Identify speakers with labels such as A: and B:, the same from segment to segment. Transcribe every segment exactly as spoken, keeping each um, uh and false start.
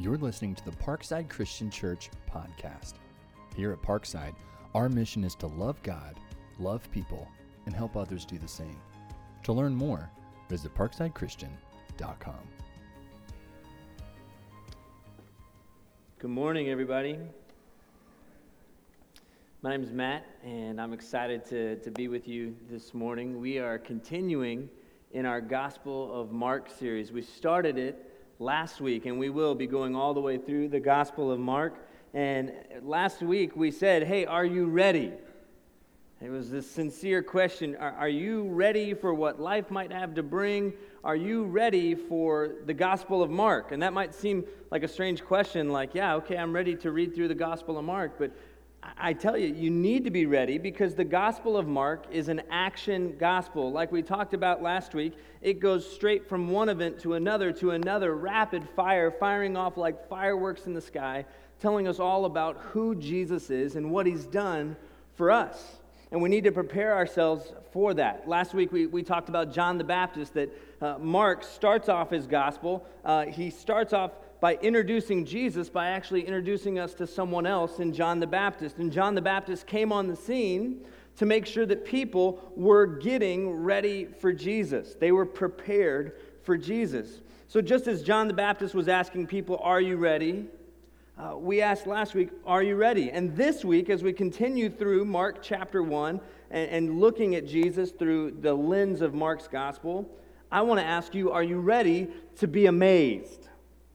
A: You're listening to the Parkside Christian Church podcast. Here at Parkside, our mission is to love God, love people, and help others do the same. To learn more, visit parkside christian dot com.
B: Good morning, everybody. My name is Matt, and I'm excited to, to be with you this morning. We are continuing in our Gospel of Mark series. We started it last week, and we will be going all the way through the Gospel of Mark. And last week we said, hey, are you ready? It was this sincere question. Are, are you ready for what life might have to bring? Are you ready for the Gospel of Mark? And that might seem like a strange question, like, yeah, okay, I'm ready to read through the Gospel of Mark, but I tell you, you need to be ready because the Gospel of Mark is an action gospel. Like we talked about last week, it goes straight from one event to another to another, rapid fire, firing off like fireworks in the sky, telling us all about who Jesus is and what he's done for us. And we need to prepare ourselves for that. Last week we, we talked about John the Baptist, that uh, Mark starts off his gospel. Uh, he starts off by introducing Jesus, by actually introducing us to someone else in John the Baptist. And John the Baptist came on the scene to make sure that people were getting ready for Jesus. They were prepared for Jesus. So just as John the Baptist was asking people, are you ready? Uh, we asked last week, are you ready? And this week, as we continue through Mark chapter one and, and looking at Jesus through the lens of Mark's gospel, I want to ask you, are you ready to be amazed?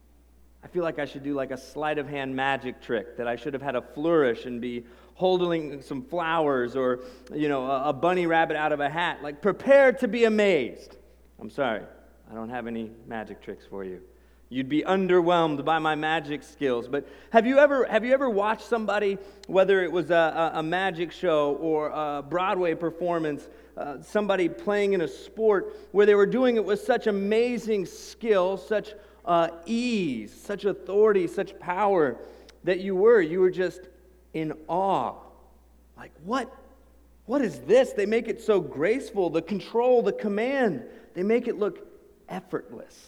B: I feel like I should do like a sleight of hand magic trick, that I should have had a flourish and be holding some flowers or, you know, a, a bunny rabbit out of a hat. Like, prepare to be amazed. I'm sorry, I don't have any magic tricks for you. You'd be underwhelmed by my magic skills. But have you ever have you ever watched somebody, whether it was a, a, a magic show or a Broadway performance, uh, somebody playing in a sport where they were doing it with such amazing skill, such uh, ease, such authority, such power, that you were, you were just in awe. Like, what? What is this? They make it so graceful, the control, the command. They make it look effortless.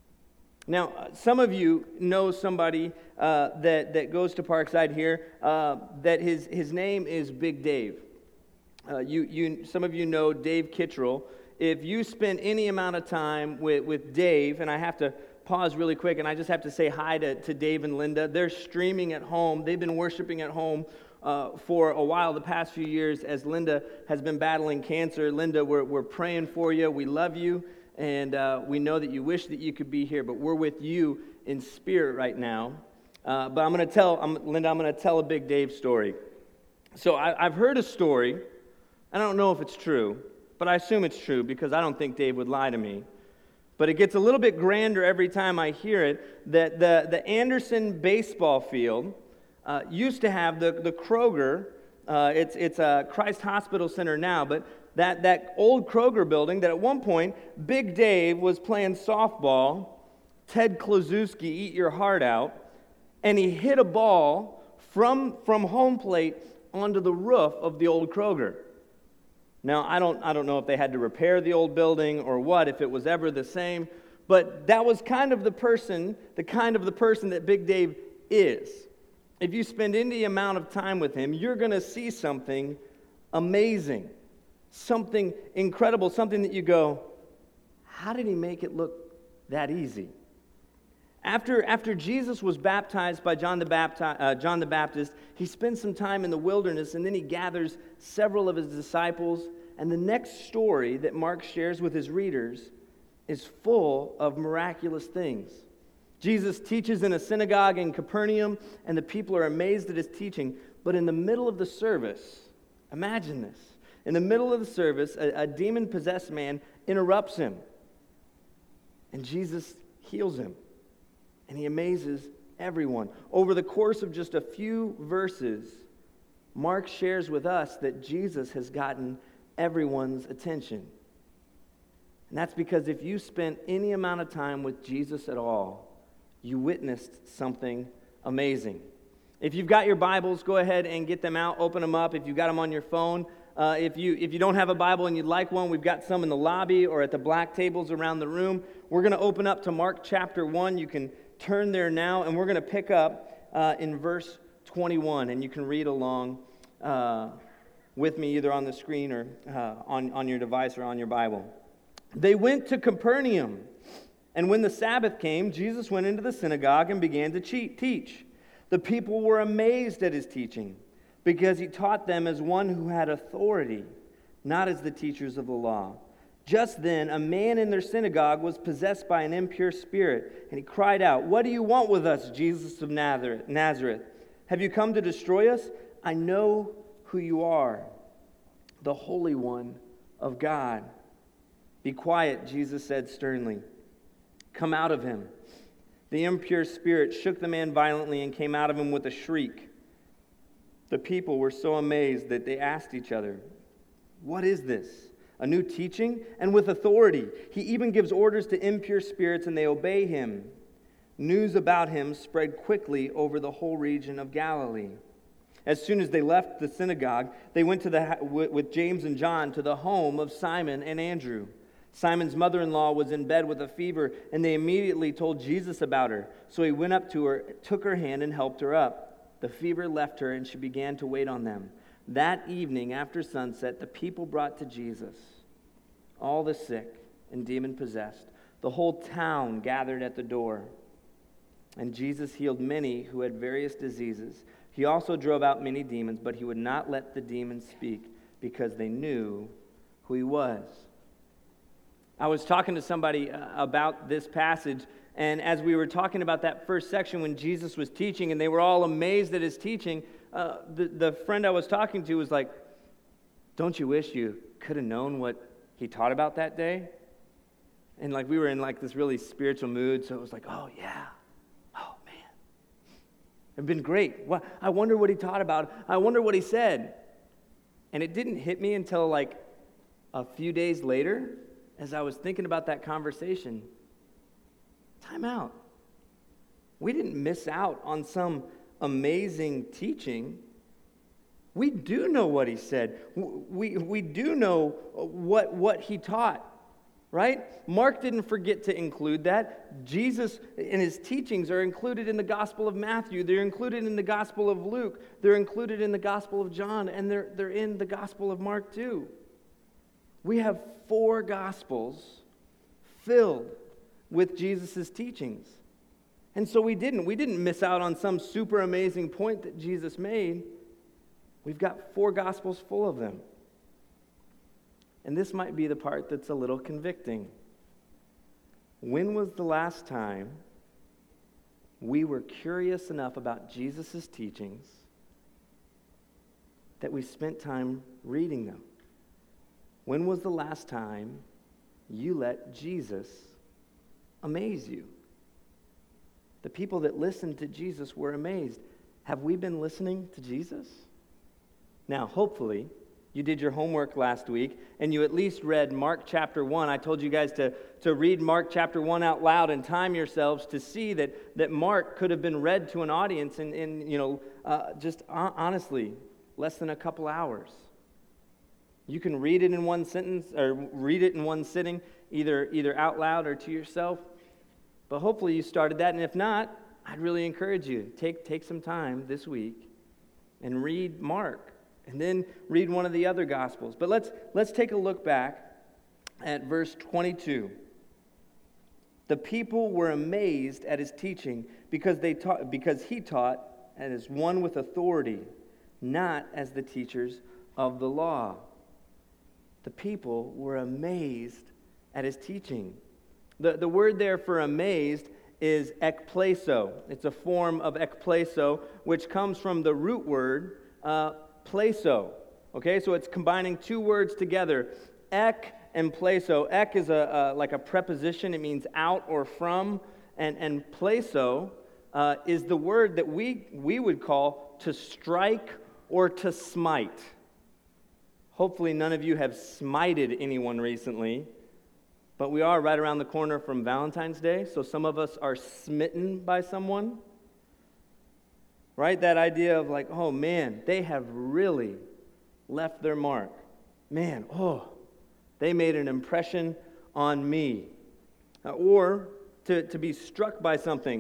B: Now, uh, some of you know somebody uh, that, that goes to Parkside here, uh, that his, his name is Big Dave. Uh, you, you, some of you know Dave Kittrell. If you spend any amount of time with, with Dave, and I have to pause really quick, and I just have to say hi to, to Dave and Linda. They're streaming at home. They've been worshiping at home uh, for a while, the past few years, as Linda has been battling cancer. Linda, we're, we're praying for you. We love you. And uh, we know that you wish that you could be here, but we're with you in spirit right now. Uh, but I'm going to tell, I'm, Linda, I'm going to tell a Big Dave story. So I, I've heard a story. I don't know if it's true, but I assume it's true because I don't think Dave would lie to me. But it gets a little bit grander every time I hear it, that the, the Anderson baseball field uh, used to have the, the Kroger. Uh, it's, it's a Christ Hospital Center now, but That that old Kroger building that at one point, Big Dave was playing softball, Ted Kluszewski, eat your heart out, and he hit a ball from, from home plate onto the roof of the old Kroger. Now, I don't I don't know if they had to repair the old building or what, if it was ever the same, but that was kind of the person, the kind of the person that Big Dave is. If you spend any amount of time with him, you're going to see something amazing. Something incredible, something that you go, how did he make it look that easy? After, after Jesus was baptized by John the, Bapti- uh, John the Baptist, he spends some time in the wilderness, and then he gathers several of his disciples. And the next story that Mark shares with his readers is full of miraculous things. Jesus teaches in a synagogue in Capernaum, and the people are amazed at his teaching. But in the middle of the service, imagine this. In the middle of the service, a, a demon-possessed man interrupts him. And Jesus heals him. And he amazes everyone. Over the course of just a few verses, Mark shares with us that Jesus has gotten everyone's attention. And that's because if you spent any amount of time with Jesus at all, you witnessed something amazing. If you've got your Bibles, go ahead and get them out, open them up. If you've got them on your phone, Uh, if you if you don't have a Bible and you'd like one, we've got some in the lobby or at the black tables around the room. We're going to open up to Mark chapter one. You can turn there now, and we're going to pick up uh, in verse twenty-one, and you can read along uh, with me either on the screen or uh, on, on your device or on your Bible. They went to Capernaum, and when the Sabbath came, Jesus went into the synagogue and began to teach. The people were amazed at his teaching, because he taught them as one who had authority, not as the teachers of the law. Just then, a man in their synagogue was possessed by an impure spirit, and he cried out, "What do you want with us, Jesus of Nazareth? Have you come to destroy us? I know who you are, the Holy One of God." "Be quiet," Jesus said sternly. "Come out of him." The impure spirit shook the man violently and came out of him with a shriek. The people were so amazed that they asked each other, "What is this? A new teaching? And with authority. He even gives orders to impure spirits, and they obey him." News about him spread quickly over the whole region of Galilee. As soon as they left the synagogue, they went to the with James and John to the home of Simon and Andrew. Simon's mother-in-law was in bed with a fever, and they immediately told Jesus about her. So he went up to her, took her hand, and helped her up. The fever left her, and she began to wait on them. That evening, after sunset, the people brought to Jesus all the sick and demon-possessed. The whole town gathered at the door, and Jesus healed many who had various diseases. He also drove out many demons, but he would not let the demons speak because they knew who he was. I was talking to somebody about this passage, and as we were talking about that first section when Jesus was teaching, and they were all amazed at his teaching, uh, the, the friend I was talking to was like, "Don't you wish you could have known what he taught about that day?" And like we were in like this really spiritual mood, so it was like, "Oh yeah, oh man, it'd been great. Well, I wonder what he taught about. I wonder what he said." And it didn't hit me until like a few days later, as I was thinking about that conversation. Time out. We didn't miss out on some amazing teaching. We do know what he said. We, we do know what, what he taught, right? Mark didn't forget to include that. Jesus and his teachings are included in the Gospel of Matthew. They're included in the Gospel of Luke. They're included in the Gospel of John. And they're, they're in the Gospel of Mark too. We have four Gospels filled with Jesus' teachings. And so we didn't. We didn't miss out on some super amazing point that Jesus made. We've got four Gospels full of them. And this might be the part that's a little convicting. When was the last time we were curious enough about Jesus' teachings that we spent time reading them? When was the last time you let Jesus amaze you? The people that listened to Jesus were amazed. Have we been listening to Jesus? Now, hopefully, you did your homework last week, and you at least read Mark chapter one. I told you guys to, to read Mark chapter one out loud and time yourselves to see that, that Mark could have been read to an audience in, in you know, uh, just uh, honestly, less than a couple hours. You can read it in one sentence, or read it in one sitting, either, either out loud or to yourself. But hopefully you started that, and if not, I'd really encourage you, take, take some time this week and read Mark. And then read one of the other Gospels. But let's let's take a look back at verse twenty-two. The people were amazed at his teaching because they taught because he taught as one with authority, not as the teachers of the law. The people were amazed at his teaching. The, the word there for amazed is ekpleso. It's a form of ekpleso, which comes from the root word uh, pleso. Okay, so it's combining two words together, ek and pleso. Ek is a, a like a preposition. It means out or from, and and pleso uh, is the word that we we would call to strike or to smite. Hopefully, none of you have smited anyone recently, but we are right around the corner from Valentine's Day, so some of us are smitten by someone. Right? That idea of like, oh man, they have really left their mark. Man, oh, they made an impression on me. Uh, or to, to be struck by something.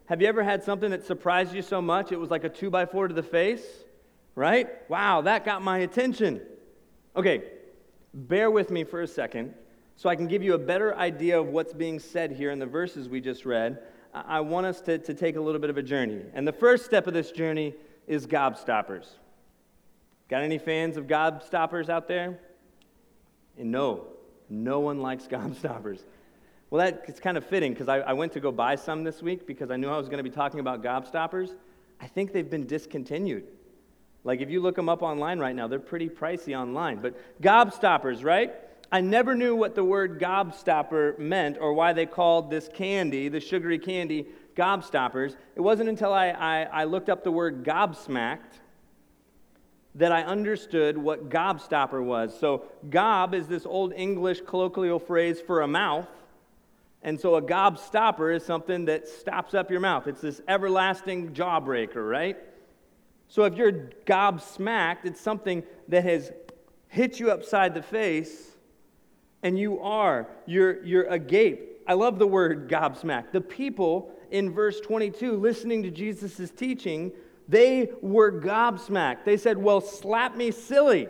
B: Have you ever had something that surprised you so much it was like a two by four to the face? Right? Wow, that got my attention. Okay, bear with me for a second so I can give you a better idea of what's being said here in the verses we just read. I want us to, to take a little bit of a journey. And the first step of this journey is gobstoppers. Got any fans of gobstoppers out there? And no, no one likes gobstoppers. Well, that, it's kind of fitting because I, I went to go buy some this week because I knew I was going to be talking about gobstoppers. I think they've been discontinued. Like if you look them up online right now, they're pretty pricey online. But gobstoppers, right? I never knew what the word gobstopper meant or why they called this candy, the sugary candy, gobstoppers. It wasn't until I, I, I looked up the word gobsmacked that I understood what gobstopper was. So gob is this old English colloquial phrase for a mouth. And so a gobstopper is something that stops up your mouth. It's this everlasting jawbreaker, right? So if you're gobsmacked, it's something that has hit you upside the face, and you are, you're, you're agape. I love the word gobsmacked. The people in verse twenty-two listening to Jesus' teaching, they were gobsmacked. They said, well, slap me silly.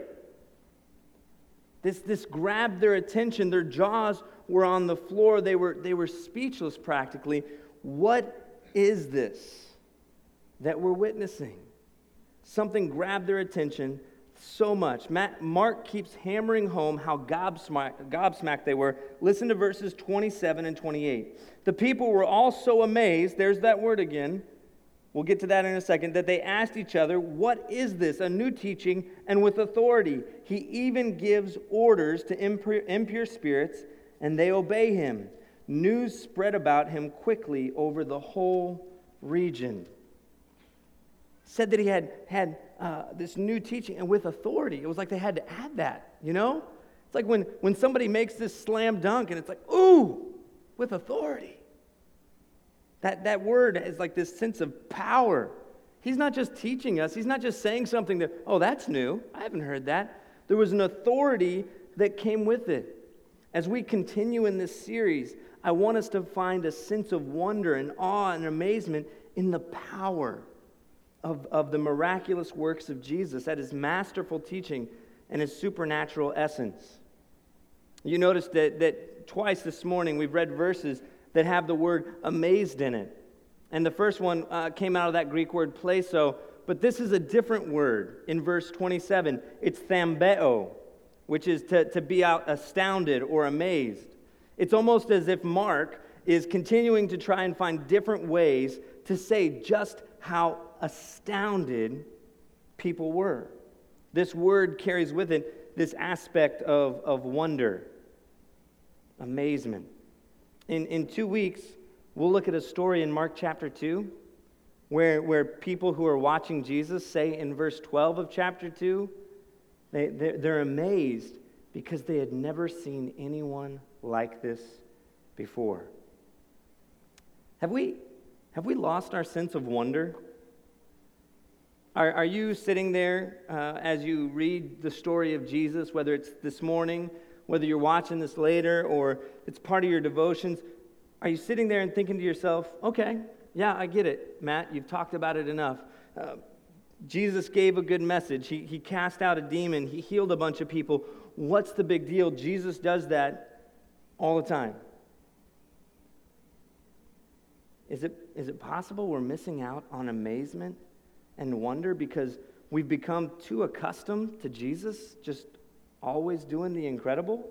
B: This, this grabbed their attention. Their jaws were on the floor. They were, they were speechless practically. What is this that we're witnessing? Something grabbed their attention so much. Matt, Mark keeps hammering home how gobsmacked, gobsmacked they were. Listen to verses twenty-seven and twenty-eight. The people were all so amazed, there's that word again, we'll get to that in a second, that they asked each other, what is this? A new teaching and with authority. He even gives orders to impure, impure spirits, and they obey him. News spread about him quickly over the whole region. Said that he had had uh, this new teaching and with authority. It was like they had to add that, you know? It's like when, when somebody makes this slam dunk and it's like, ooh, with authority. That, that word is like this sense of power. He's not just teaching us. He's not just saying something that, oh, that's new. I haven't heard that. There was an authority that came with it. As we continue in this series, I want us to find a sense of wonder and awe and amazement in the power Of, of the miraculous works of Jesus, at his masterful teaching and his supernatural essence. You notice that, that twice this morning we've read verses that have the word amazed in it. And the first one uh, came out of that Greek word pleso, but this is a different word in verse twenty-seven. It's thambeo, which is to, to be out astounded or amazed. It's almost as if Mark is continuing to try and find different ways to say just how astounded people were. This word carries with it this aspect of, of wonder, amazement. In, in two weeks, we'll look at a story in Mark chapter two where, where people who are watching Jesus say in verse twelve of chapter two, they, they're, they're amazed because they had never seen anyone like this before. Have we, have we lost our sense of wonder? Are, are you sitting there uh, as you read the story of Jesus, whether it's this morning, whether you're watching this later, or it's part of your devotions, are you sitting there and thinking to yourself, okay, yeah, I get it, Matt, you've talked about it enough. Uh, Jesus gave a good message. He, he cast out a demon. He healed a bunch of people. What's the big deal? Jesus does that all the time. Is it, is it possible we're missing out on amazement and wonder because we've become too accustomed to Jesus just always doing the incredible?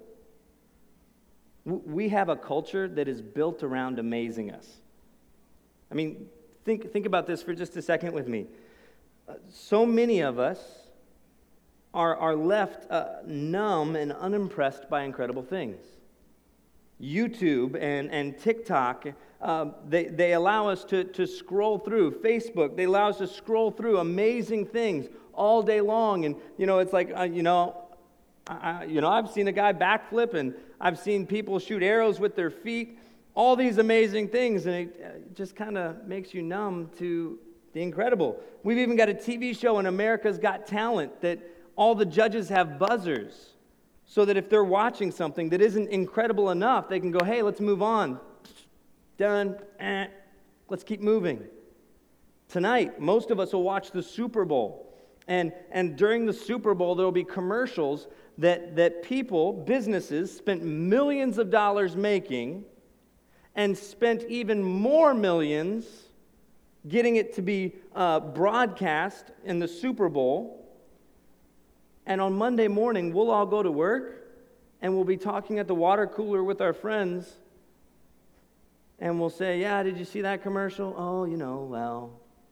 B: We have a culture that is built around amazing us. I mean, think, think about this for just a second with me. Uh, so many of us are, are left uh, numb and unimpressed by incredible things. YouTube and, and TikTok, uh, they, they allow us to, to scroll through. Facebook, they allow us to scroll through amazing things all day long. And, you know, it's like, uh, you know, I, you know, I've seen a guy backflip, and I've seen people shoot arrows with their feet, all these amazing things, and it uh, just kind of makes you numb to the incredible. We've even got a T V show in America's Got Talent that all the judges have buzzers, so that if they're watching something that isn't incredible enough, they can go, hey, let's move on. Done. Eh. Let's keep moving. Tonight, most of us will watch the Super Bowl. And, and during the Super Bowl, there will be commercials that, that people, businesses, spent millions of dollars making and spent even more millions getting it to be uh, broadcast in the Super Bowl. And on Monday morning, we'll all go to work and we'll be talking at the water cooler with our friends. And we'll say, yeah, did you see that commercial? Oh, you know, well,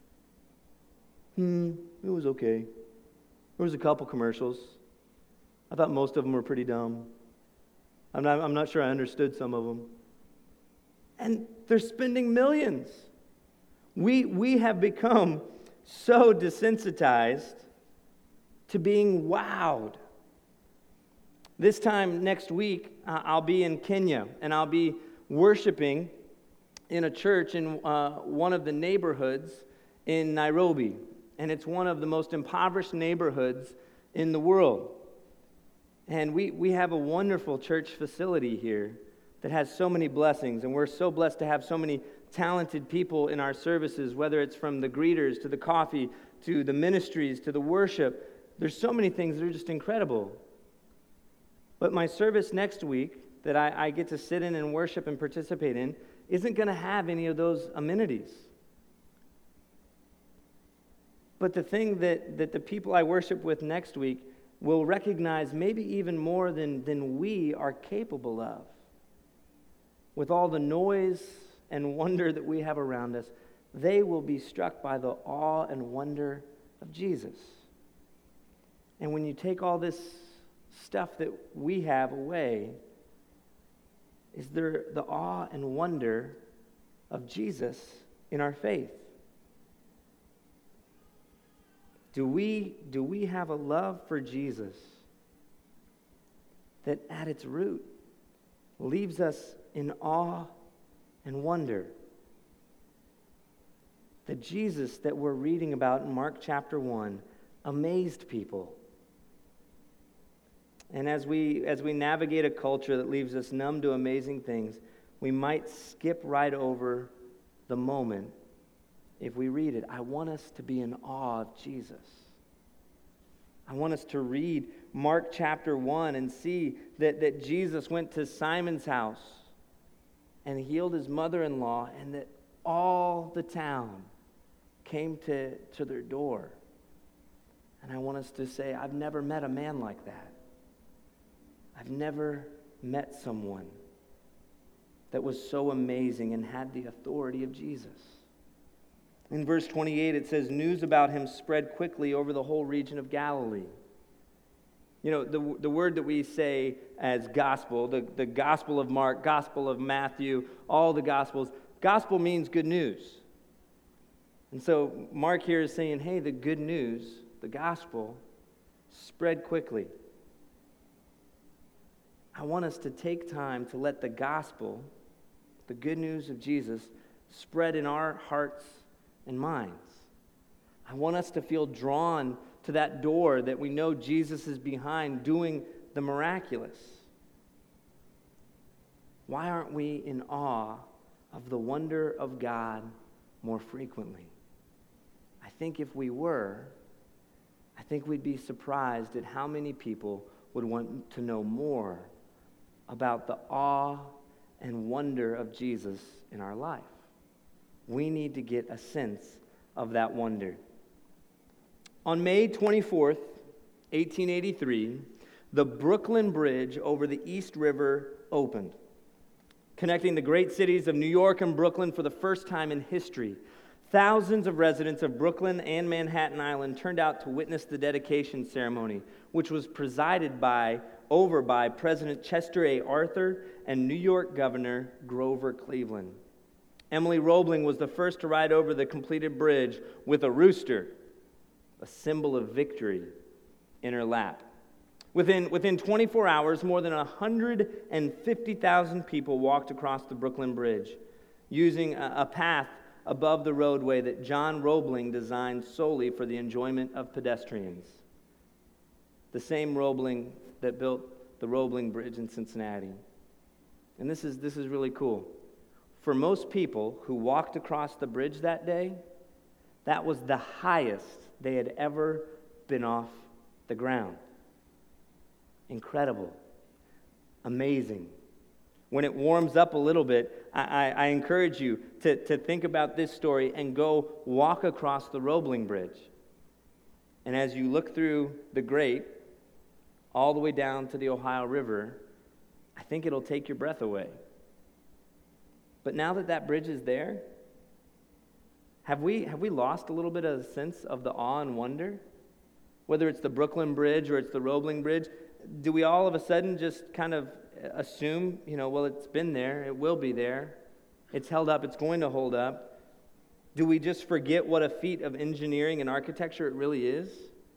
B: hmm, it was okay. There was a couple commercials. I thought most of them were pretty dumb. I'm not, I'm not sure I understood some of them. And they're spending millions. We, we have become so desensitized to being wowed. This time next week, uh, I'll be in Kenya, and I'll be worshiping in a church in uh, one of the neighborhoods in Nairobi. And it's one of the most impoverished neighborhoods in the world. And we, we have a wonderful church facility here that has so many blessings, and we're so blessed to have so many talented people in our services, whether it's from the greeters to the coffee to the ministries to the worship. There's so many things that are just incredible. But my service next week that I, I get to sit in and worship and participate in isn't going to have any of those amenities. But the thing that, that the people I worship with next week will recognize maybe even more than, than we are capable of. With all the noise and wonder that we have around us, they will be struck by the awe and wonder of Jesus. And when you take all this stuff that we have away, is there the awe and wonder of Jesus in our faith? Do we, do we have a love for Jesus that at its root leaves us in awe and wonder? The Jesus that we're reading about in Mark chapter one amazed people. And as we as we navigate a culture that leaves us numb to amazing things, we might skip right over the moment if we read it. I want us to be in awe of Jesus. I want us to read Mark chapter one and see that, that Jesus went to Simon's house and healed his mother-in-law, and that all the town came to, to their door. And I want us to say, I've never met a man like that. I've never met someone that was so amazing and had the authority of Jesus. In verse twenty-eight, it says, news about him spread quickly over the whole region of Galilee. You know, the, the word that we say as gospel, the, the gospel of Mark, gospel of Matthew, all the gospels, gospel means good news. And so Mark here is saying, hey, the good news, the gospel, spread quickly. I want us to take time to let the gospel, the good news of Jesus, spread in our hearts and minds. I want us to feel drawn to that door that we know Jesus is behind doing the miraculous. Why aren't we in awe of the wonder of God more frequently? I think if we were, I think we'd be surprised at how many people would want to know more about the awe and wonder of Jesus in our life. We need to get a sense of that wonder. On May twenty-fourth, eighteen eighty-three, the Brooklyn Bridge over the East River opened, connecting the great cities of New York and Brooklyn for the first time in history. Thousands of residents of Brooklyn and Manhattan Island turned out to witness the dedication ceremony, which was presided by over by President Chester A. Arthur and New York Governor Grover Cleveland. Emily Roebling was the first to ride over the completed bridge with a rooster, a symbol of victory, in her lap. Within, within twenty-four hours, more than one hundred fifty thousand people walked across the Brooklyn Bridge using a, a path above the roadway that John Roebling designed solely for the enjoyment of pedestrians. The same Roebling that built the Roebling Bridge in Cincinnati. And this is, this is really cool. For most people who walked across the bridge that day, that was the highest they had ever been off the ground. Incredible. Amazing. When it warms up a little bit, I, I, I encourage you to, to think about this story and go walk across the Roebling Bridge. And as you look through the grate, all the way down to the Ohio River, I think it'll take your breath away. But now that that bridge is there, have we have we lost a little bit of the sense of the awe and wonder? Whether it's the Brooklyn Bridge or it's the Roebling Bridge, do we all of a sudden just kind of assume, you know, well, it's been there, it will be there, it's held up, it's going to hold up? Do we just forget what a feat of engineering and architecture it really is?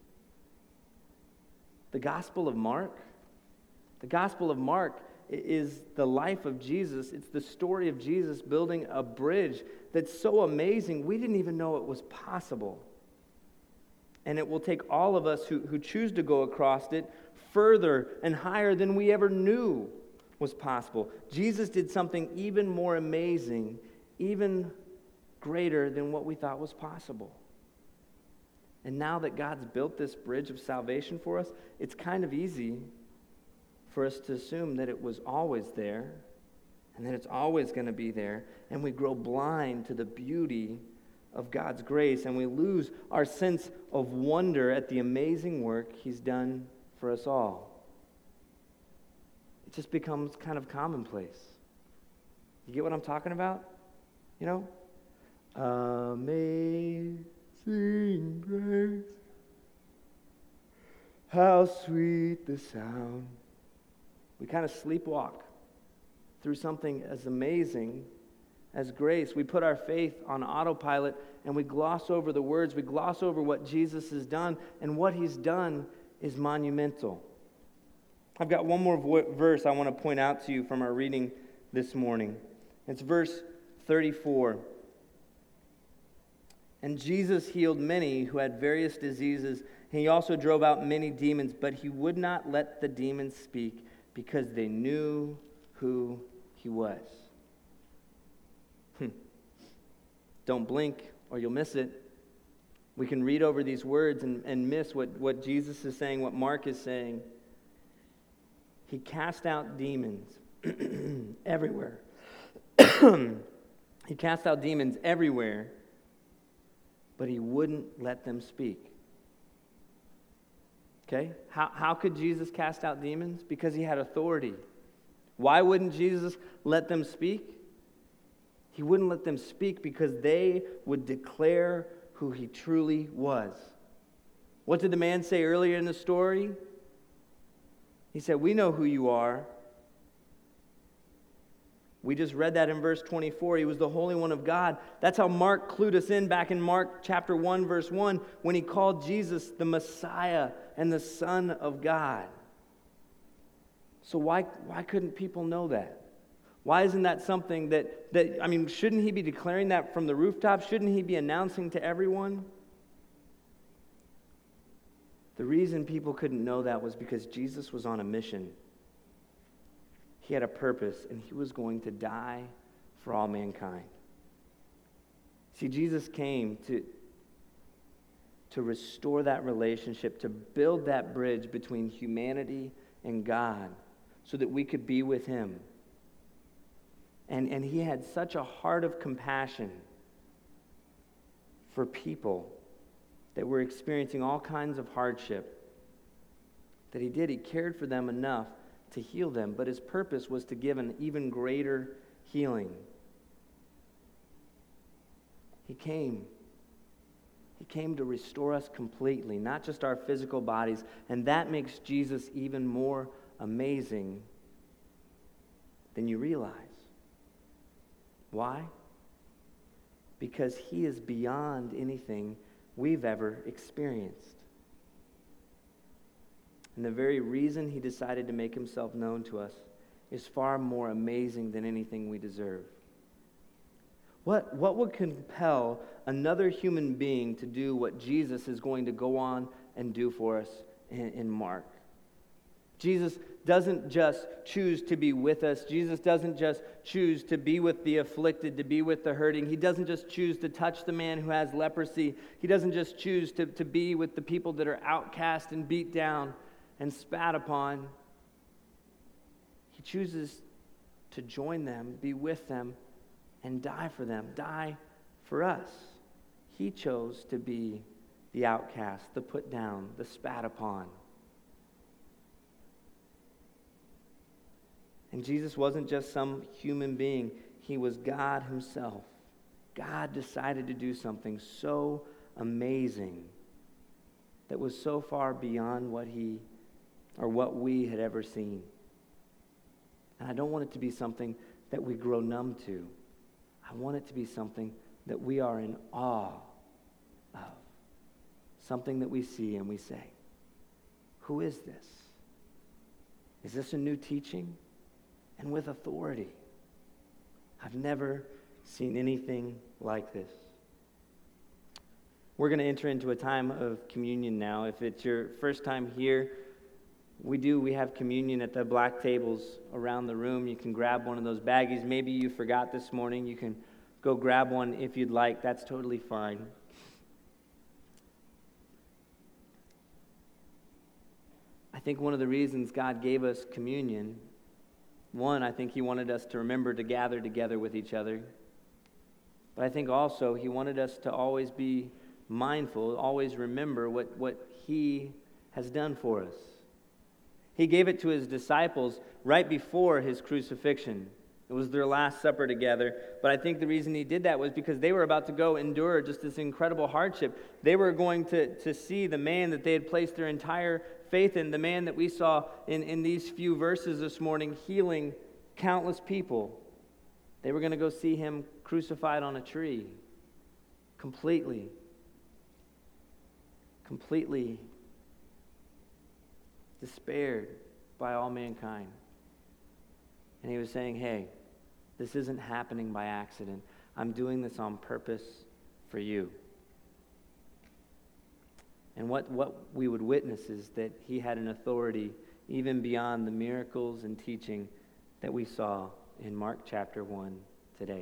B: The Gospel of Mark, the Gospel of Mark is the life of Jesus. It's the story of Jesus building a bridge that's so amazing we didn't even know it was possible. And it will take all of us who, who choose to go across it further and higher than we ever knew was possible. Jesus did something even more amazing, even greater than what we thought was possible. And now that God's built this bridge of salvation for us, it's kind of easy for us to assume that it was always there and that it's always going to be there, and we grow blind to the beauty of God's grace, and we lose our sense of wonder at the amazing work He's done for us all. It just becomes kind of commonplace. You get what I'm talking about? You know? Amazing grace, how sweet the sound. We kind of sleepwalk through something as amazing as grace. We put our faith on autopilot and we gloss over the words. We gloss over what Jesus has done, and what He's done is monumental. I've got one more vo- verse I want to point out to you from our reading this morning. It's verse thirty-four. And Jesus healed many who had various diseases, and He also drove out many demons, but He would not let the demons speak because they knew who He was. Hmm. Don't blink or you'll miss it. We can read over these words and, and miss what, what Jesus is saying, what Mark is saying. He cast out demons everywhere. He cast out demons everywhere, but He wouldn't let them speak. Okay? How, how could Jesus cast out demons? Because He had authority. Why wouldn't Jesus let them speak? He wouldn't let them speak because they would declare who He truly was. What did the man say earlier in the story? He said, "We know who you are." We just read that in verse twenty-four. He was the Holy One of God. That's how Mark clued us in back in Mark chapter one, verse one, when he called Jesus the Messiah and the Son of God. So why, why couldn't people know that? Why isn't that something that, that, I mean, shouldn't He be declaring that from the rooftop? Shouldn't He be announcing to everyone? The reason people couldn't know that was because Jesus was on a mission. He had a purpose, and He was going to die for all mankind. See, Jesus came to, to restore that relationship, to build that bridge between humanity and God so that we could be with Him. And, and He had such a heart of compassion for people that were experiencing all kinds of hardship that He did. He cared for them enough to heal them, but His purpose was to give an even greater healing. He came. He came to restore us completely, not just our physical bodies, and that makes Jesus even more amazing than you realize. Why? Because He is beyond anything we've ever experienced. And the very reason He decided to make Himself known to us is far more amazing than anything we deserve. What, what would compel another human being to do what Jesus is going to go on and do for us in, in Mark? Jesus doesn't just choose to be with us. Jesus doesn't just choose to be with the afflicted, to be with the hurting. He doesn't just choose to touch the man who has leprosy. He doesn't just choose to, to be with the people that are outcast and beat down and spat upon. He chooses to join them, be with them, and die for them, die for us. He chose to be the outcast, the put down, the spat upon. And Jesus wasn't just some human being. He was God himself. God decided to do something so amazing that was so far beyond what he or what we had ever seen. And I don't want it to be something that we grow numb to. I want it to be something that we are in awe of. Something that we see and we say, who is this? Is this a new teaching? And with authority. I've never seen anything like this. We're going to enter into a time of communion now. If it's your first time here, we do, we have communion at the black tables around the room. You can grab one of those baggies. Maybe you forgot this morning. You can go grab one if you'd like. That's totally fine. I think one of the reasons God gave us communion, one, I think he wanted us to remember to gather together with each other. But I think also he wanted us to always be mindful, always remember what, what he has done for us. He gave it to his disciples right before his crucifixion. It was their last supper together. But I think the reason he did that was because they were about to go endure just this incredible hardship. They were going to, to see the man that they had placed their entire faith in, the man that we saw in, in these few verses this morning, healing countless people. They were going to go see him crucified on a tree. Completely. Completely despaired by all mankind. And he was saying, hey, this isn't happening by accident. I'm doing this on purpose for you. And what, what we would witness is that he had an authority even beyond the miracles and teaching that we saw in Mark chapter one today.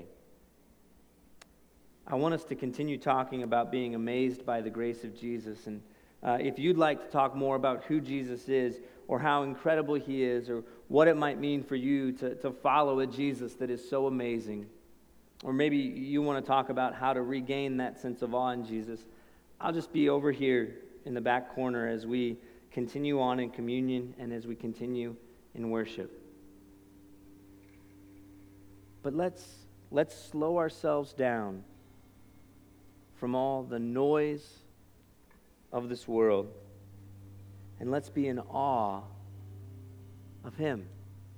B: I want us to continue talking about being amazed by the grace of Jesus. And uh, if you'd like to talk more about who Jesus is, or how incredible he is, or what it might mean for you to, to follow a Jesus that is so amazing, or maybe you want to talk about how to regain that sense of awe in Jesus, I'll just be over here in the back corner as we continue on in communion and as we continue in worship. But let's let's slow ourselves down from all the noise of this world, and let's be in awe of him.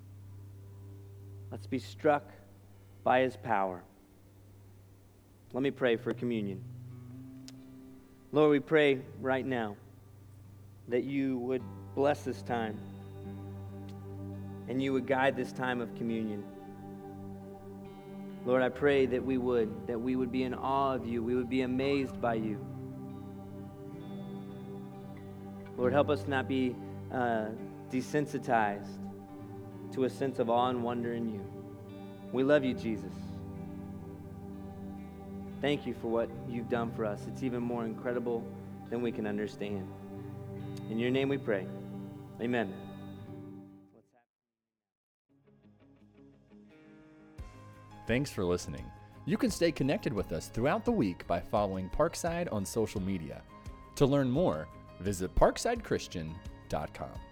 B: Let's be struck by his power. Let me pray for communion. Lord, we pray right now that you would bless this time and you would guide this time of communion. Lord, I pray that we would, that we would be in awe of you, we would be amazed by you. Lord, help us not be uh, desensitized to a sense of awe and wonder in you. We love you, Jesus. Thank you for what you've done for us. It's even more incredible than we can understand. In your name we pray. Amen.
A: Thanks for listening. You can stay connected with us throughout the week by following Parkside on social media. To learn more, visit parkside christian dot com.